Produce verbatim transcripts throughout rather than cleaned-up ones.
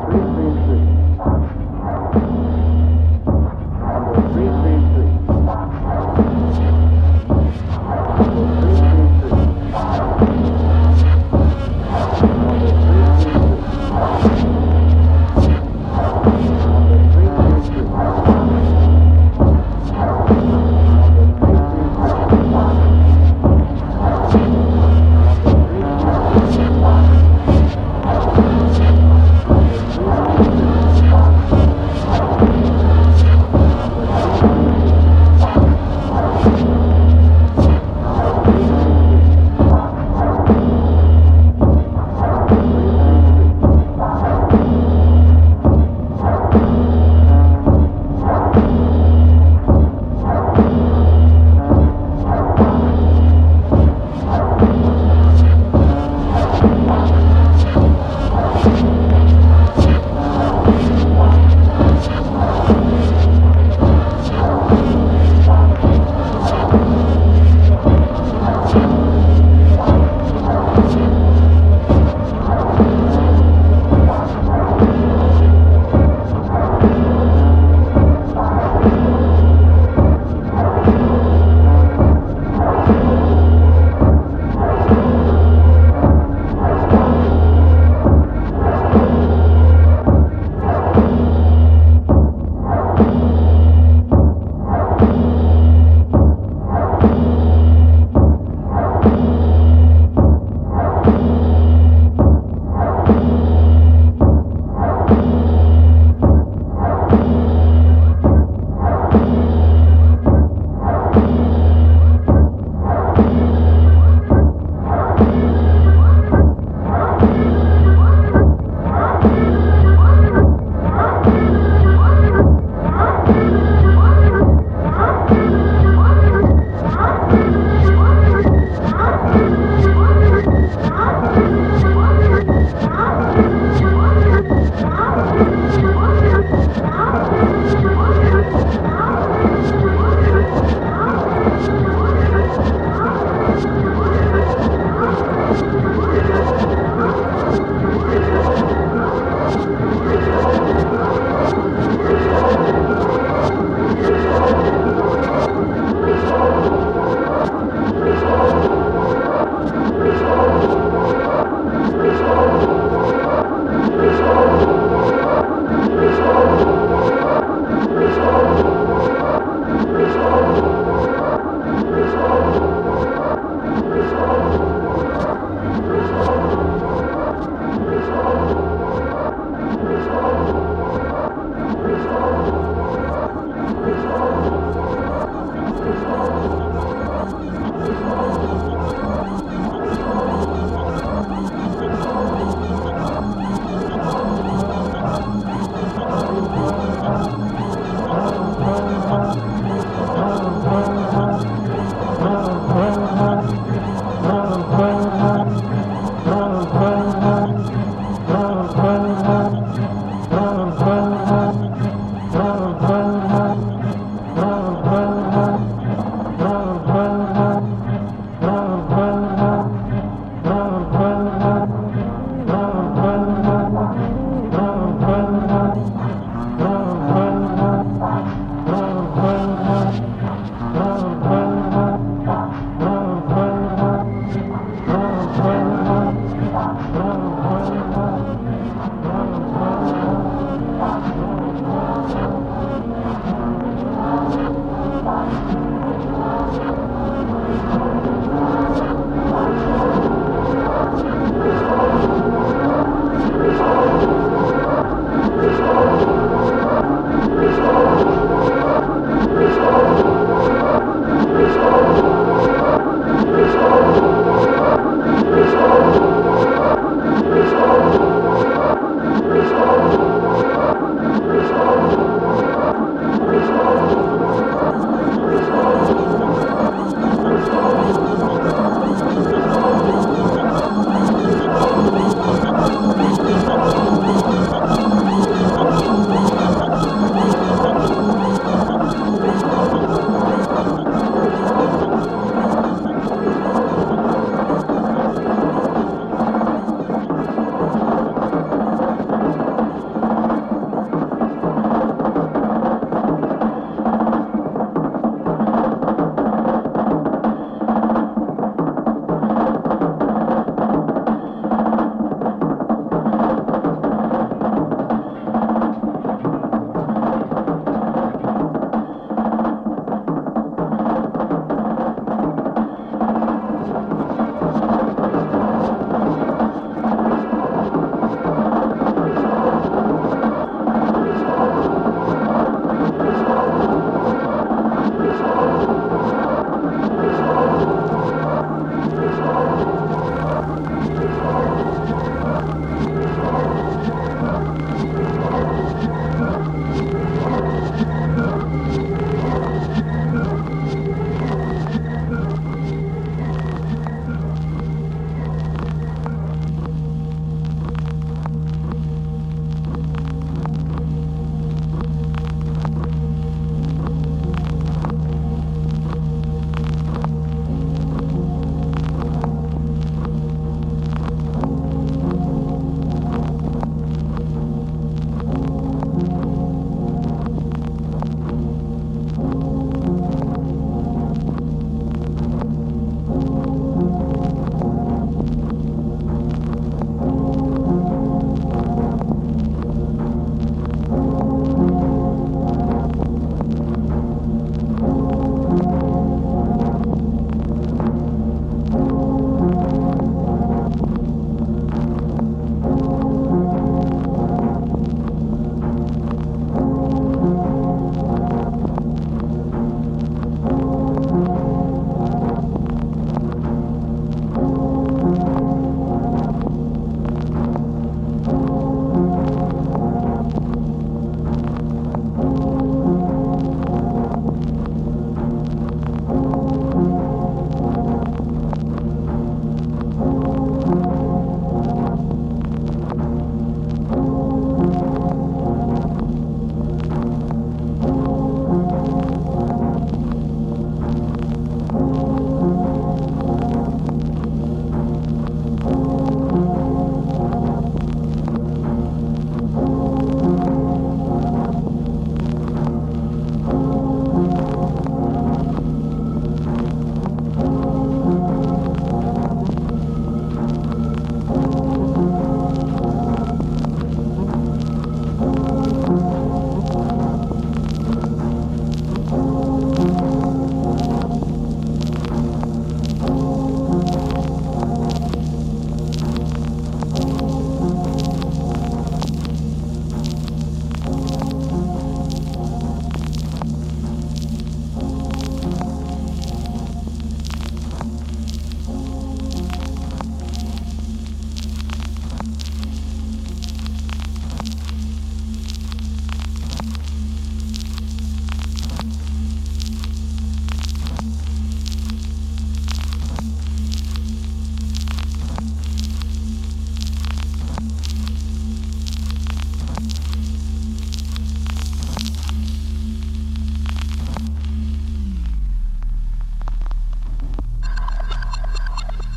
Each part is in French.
Thank you.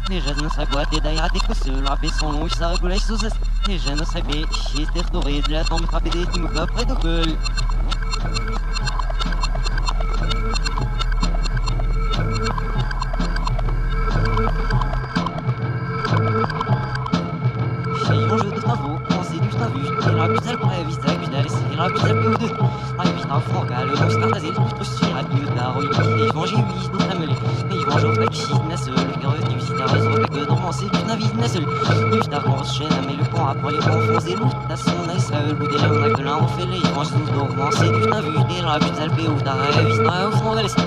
Et je ne sais quoi t'es d'ailleurs des cosses, la paix son nom, il s'arrête les sous. Et je ne sais pas, j'étais retouré, la tombe frappée des timos après de gueule. Après les confoncer l'eau, t'as son aïe seul, ou des lames, on a que l'un, on fait les franges sous dormant, c'est du t'as vu, des la plus alpée, ou t'as rêvé, c'est au fond de l'esprit.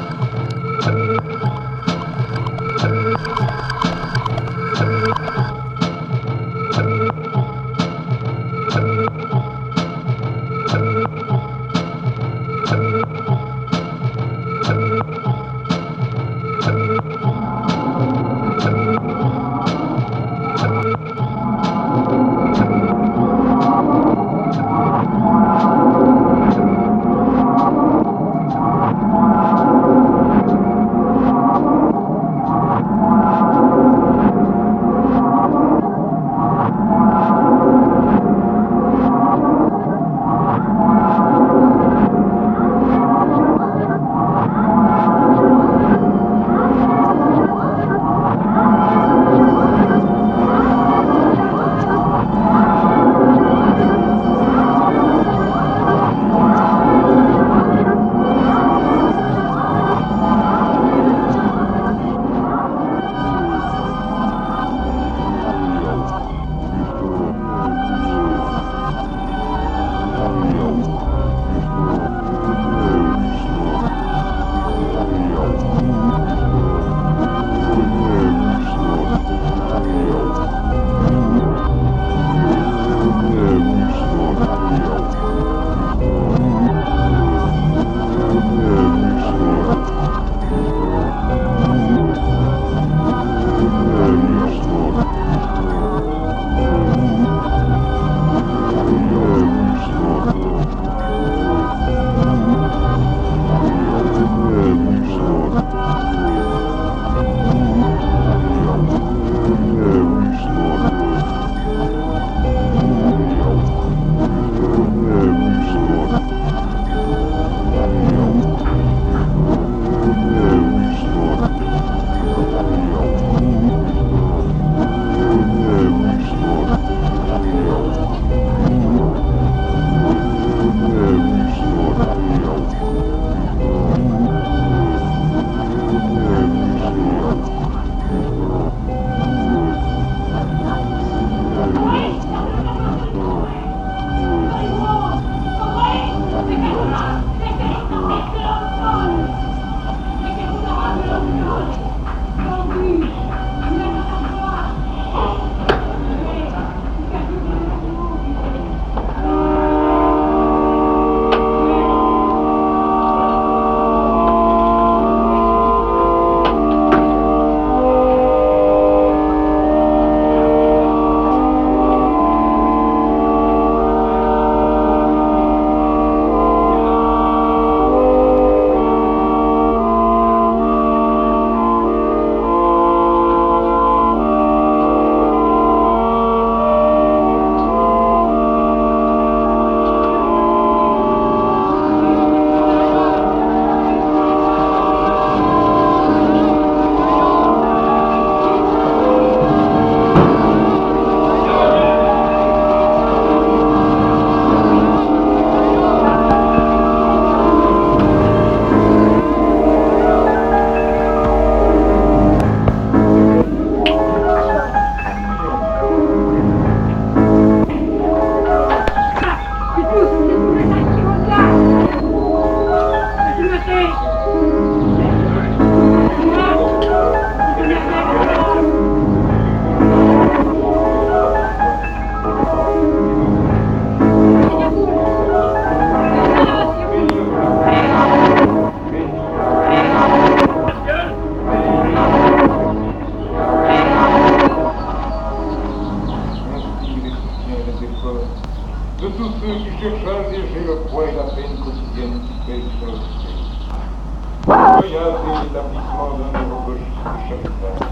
de tous ceux qui cherchent à alléger le poids et la peine quotidienne qui pèsent sur leur esprit. Voyage et l'établissement d'un nouveau registre charitable.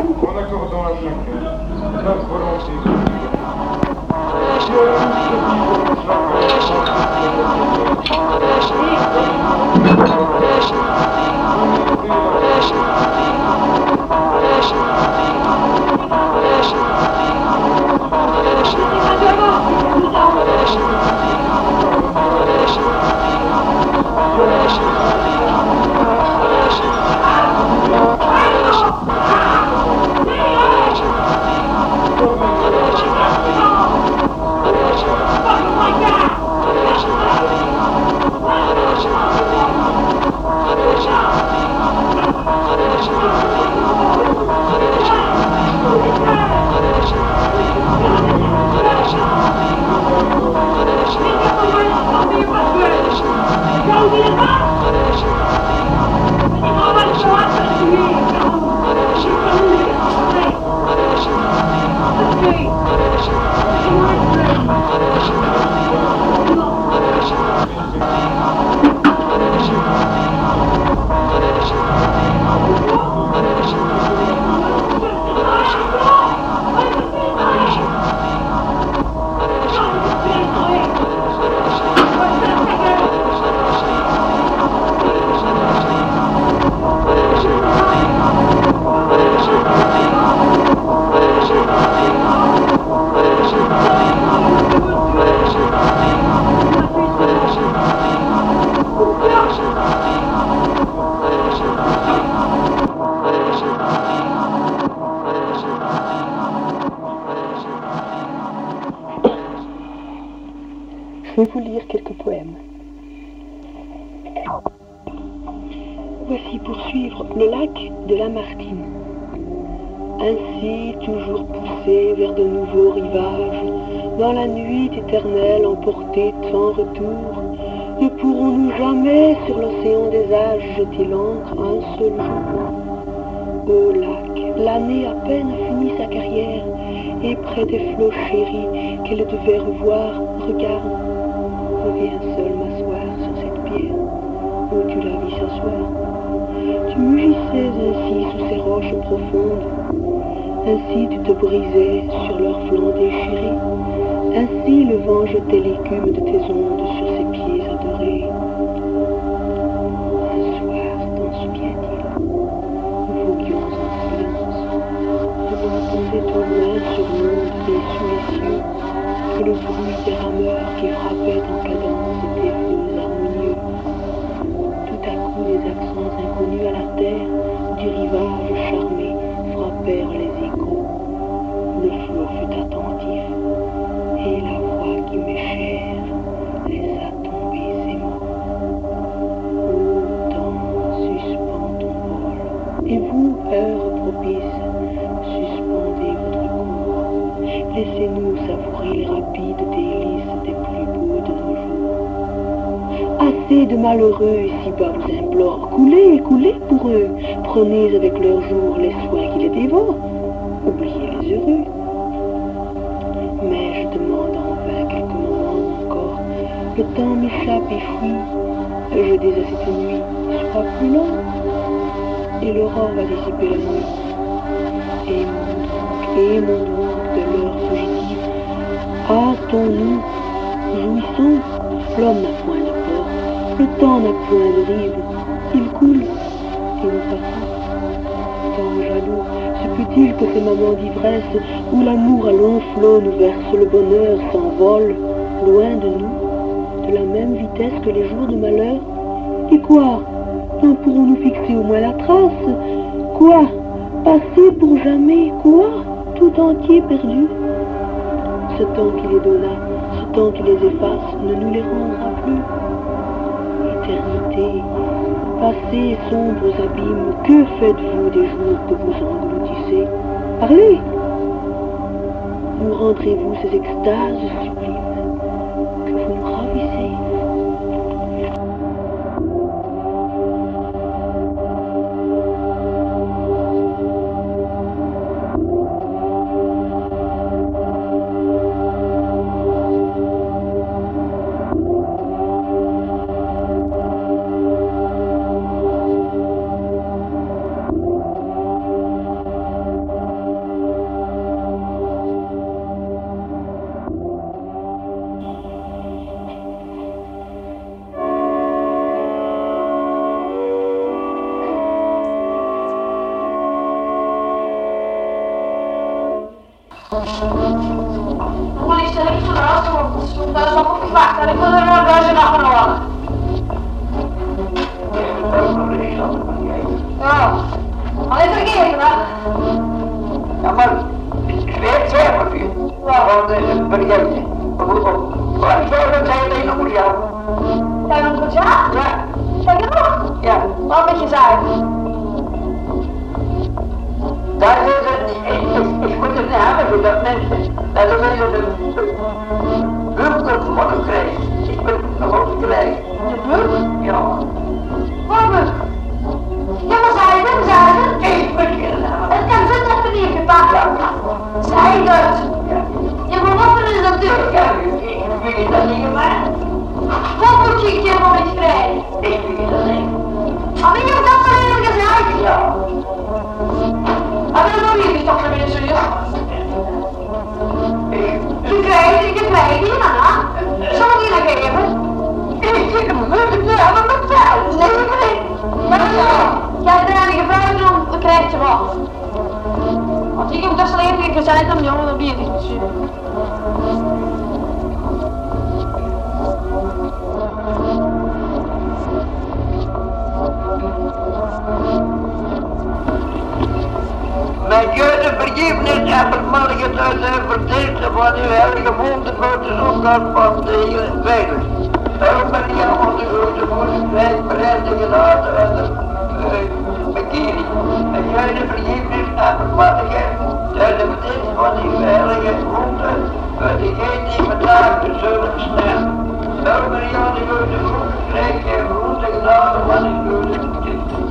en accordant à chacun la volonté de vivre. Si à tous de vivre Je vais vous lire quelques poèmes. Voici pour suivre le lac de Lamartine. Ainsi, toujours poussé vers de nouveaux rivages, dans la nuit éternelle emportés sans retour, ne pourrons-nous jamais sur l'océan des âges jeter l'ancre un seul jour? Ô lac, l'année à peine a fini sa carrière, et près des flots chéris qu'elle devait revoir, regarde, je viens seul m'asseoir sur cette pierre où tu l'as vis s'asseoir. Tu mugissais ainsi sous ces roches profondes, ainsi tu te brisais sur leurs flancs déchirés, ainsi le vent jetait l'écume de tes ondes sur ces pieds adorés. Un soir, t'en souviens-t-il, nous voguions en silence, nous entendait au loin sur l'onde et sous les cieux que le bruit des rameurs qui frappaient en cadence des fleux harmonieux. Tout à coup, des accents inconnus à la terre du rivage charmé frappèrent les échos. Le flot fut attentif, et la voix qui m'est chère les a tombés ces mots. Ô temps, suspends ton vol, et vous, heure propice, suspendez votre cours. Laissez-nous savourer les rapides délices des plus beaux de nos jours. Assez de malheureux ici-bas vous implore, coulez, coulez pour eux, prenez avec leurs jours les soins qui les dévorent, oubliez les heureux. Mais je demande en vain quelques moments encore, le temps m'échappe et fuit, je dis à cette nuit, sois plus long, et l'aurore va dissiper la nuit. Aimons donc, aimons donc de l'heure fugitive, hâtons-nous, jouissons, l'homme n'a point de port, le temps n'a point de rive, il coule, et nous passons. Tant jaloux, se peut-il que ces moments d'ivresse, où l'amour à long flot nous verse le bonheur, s'envole, loin de nous, de la même vitesse que les jours de malheur? Et quoi? N'en pourrons-nous fixer au moins la trace? Quoi? Passer pour jamais? Quoi? Tout entier perdu? Ce temps qui les donna, ce temps qui les efface, ne nous les rendra plus. Éternité, passez sombres abîmes, que faites-vous des jours que vous engloutissez? Parlez! Nous rendrez-vous ces extases sublimes que vous nous ravissez? Dat is allemaal verwacht en ik wil er nog duizend afgenomen. Ja, alleen vergeten hè? Ja, maar ik weet twee van je. Waarom deze vergeten? Waar zou dat zijn tegen een jaar? Zijn we een goed jaar? Ja. Zeg je nog? Ja. Wat moet je zeggen? Daar is het niet. Ik, ik, ik moet het niet hebben dat mensen, dat de mensen de burger moeten krijgen. Ik ben nog altijd krijgen. De burg? Ja. Wat burg? Ja, maar zei het, zei het. Ik ben geen naam. Het kan zo dat er niet gepakt. Zei het. Je moet wat er is dat deur. Ja, ik weet dat niet gemaakt. Wat moet je hier nog niet krijgen? Ik weet dat niet. Maar wie heeft dat zo eerlijk gezegd? Ja. Maar dan doe je niet toch naar binnen serieus? Je krijgt, je krijgt die man, hè? Zal ik je nog geven? Ik heb het wel betaald. Nee, ik weet. Maar ja, jij hebt er enige vragen om, dan krijg je wat. Want ik heb dus alleen even gezegd aan jongen, dan ben je niet zuur. Mijn Joden vergevenis en vermalligheid uit zijn verdiensten van uw heilige monden buiten elkaar van de hele wereld. Daarom ben ik aan onze grote moeder vrij bereid te gelaten uit de uh, bekering. Mijn Joden vergevenis en vermalligheid uit de verdiensten van uw heilige monden uit degene die vandaag te zullen staan. Daarom ben ik aan de grote moeder vrij en grote gelaten van uw Joden verdiensten.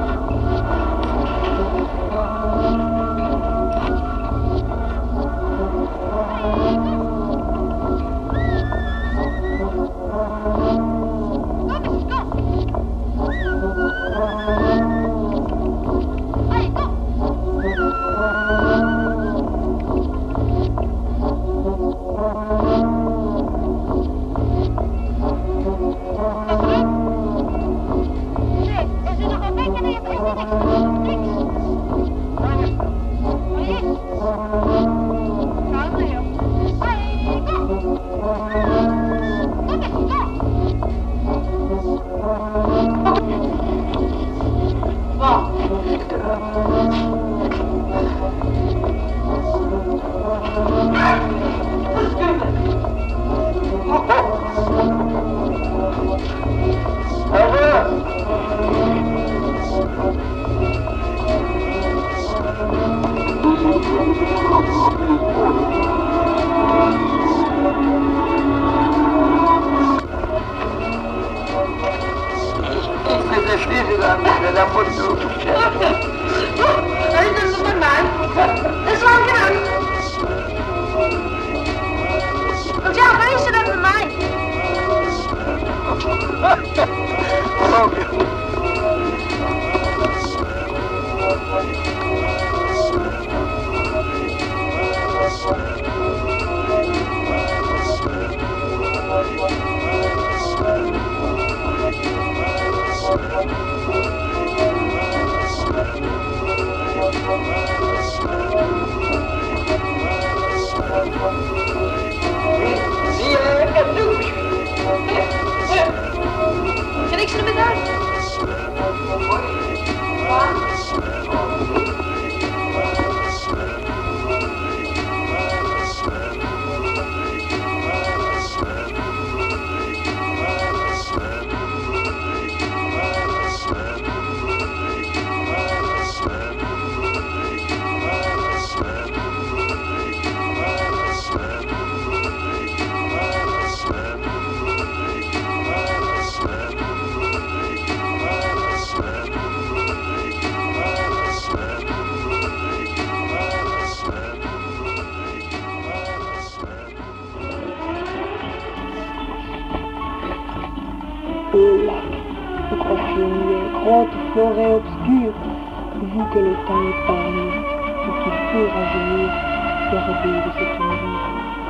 Forêt obscure, vous que le temps épargne, ou qu'il faut rajeunir, gardez de cette nuit,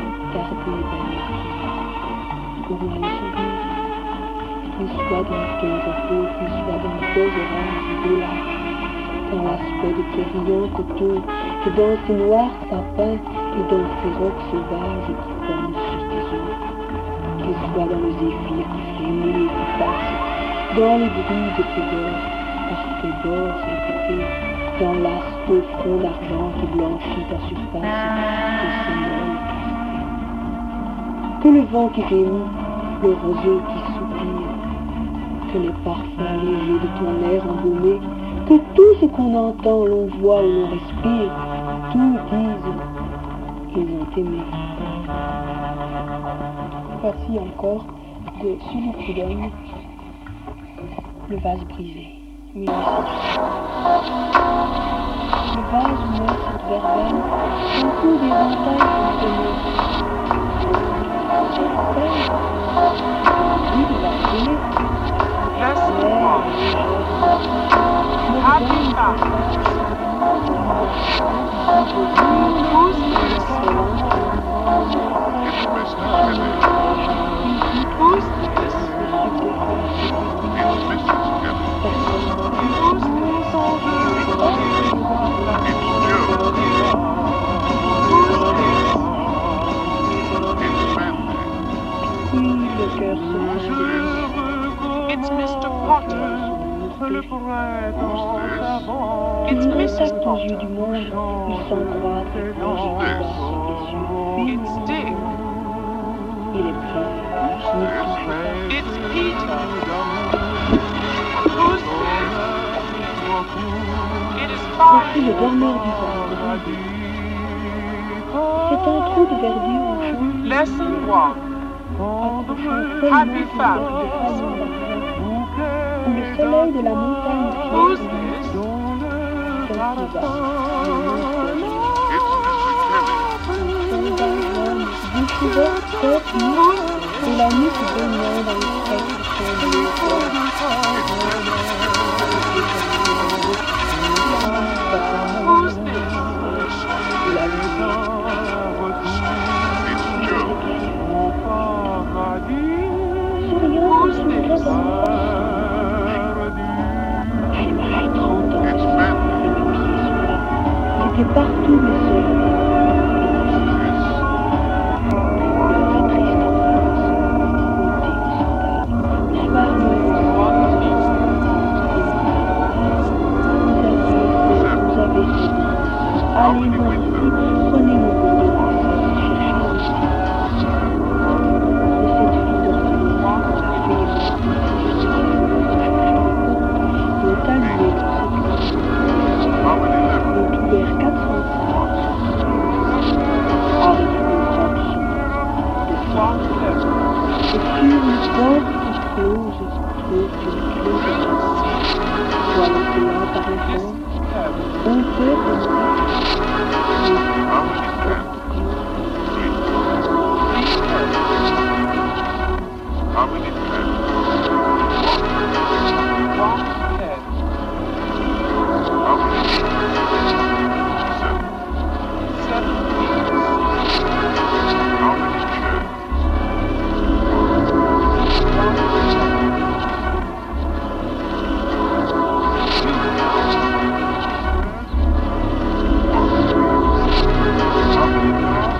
gardez belle pour la souvenir, qu'il soit dans ton repos, qu'il soit dans tes oranges idolâtres, dans l'aspect de tes rayons coteaux, et dans ces noirs sapins, et dans ces rocs sauvages qui tombent sur tes os. soit dans le zéphyr qui frémit et qui passe, dans les bruits de tes bords, par tes bords répétés, dans l'aspe au front d'argent qui blanchit ta surface, tes semelles que le vent qui gémit, le roseau qui soupire, que les parfums légers de ton air embaumé, que tout ce qu'on entend, l'on voit ou l'on respire, tout disent qu'ils ont aimé. Voici encore de Sully Prudhomme, Le vase brisé. mille huit cent. Le vase où meurt cette verveine, un coup d'éventail fonctionné. Oui, il va brûler. Happy Father's Who's this? Who's this? It's Mister Potter. It's Missus Aux yeux du monde, il s'encroître et plonge dans ses blessures. It's Dick. Il est prêt, n'y touche pas. It's Peter. Who's this? It is Voici fine. le dormeur du vent. C'est un trou de verdure au champ. Lesson one. Accrochant Happy tellement Father's. de faillons d'argent, où le soleil de la montagne Who's fière this? son plus bas. Bouche ouverte, tête nue, et la nuque baignant dans le spectre chamblé. Who's this? La nuque. Souriant, Who's this? J'aimerais trente ans. Et mes pieds sont là. Ils étaient partout, mes sœurs. Allez, voici, prenez mon gourdin, cherchez mon petit. De cette fille d'orpheline, fait le taluer dans ce cœur. Ont ouvert quatre cents salles, avec une robe sombre de femme. Et sur une porte close, close d'une close de glace, soit l'océan par exemple, on peut remonter. How many pets? One pet. How many leaves? Seven. Seven leaves. How many chairs? One chair. How many cars?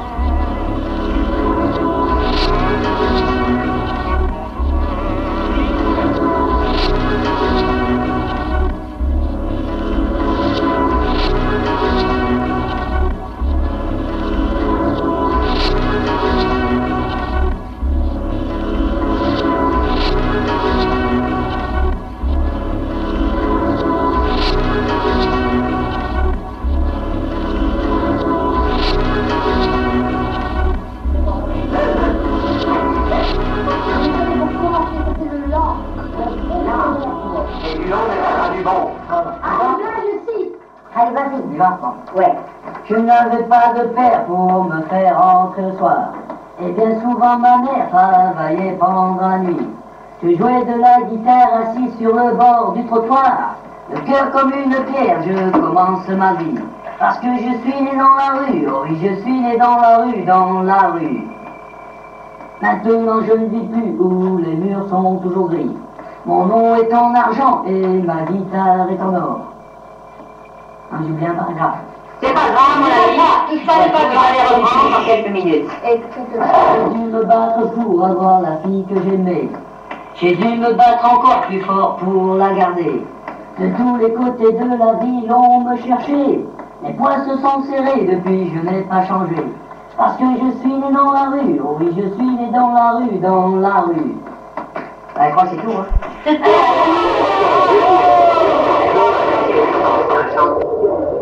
Ouais. Je n'avais pas de père pour me faire rentrer le soir. Et bien souvent ma mère travaillait pendant la nuit. Je jouais de la guitare assis sur le bord du trottoir. Le cœur comme une pierre, je commence ma vie. Parce que je suis né dans la rue, oh oui je suis né dans la rue, dans la rue. Maintenant je ne vis plus où les murs sont toujours gris. Mon nom est en argent et ma guitare est en or. Un Julien paragraphe. C'est pas grave, mon ami. Tout ça n'est pas grave. Je vais les reprendre dans quelques minutes. J'ai dû me battre pour avoir la fille que j'aimais. J'ai dû me battre encore plus fort pour la garder. De tous les côtés de la ville, on me cherchait. Les poings se sont serrés depuis, je n'ai pas changé. Parce que je suis né dans la rue. Oh oui, je suis né dans la rue, dans la rue. Ah, je crois que c'est tout, hein.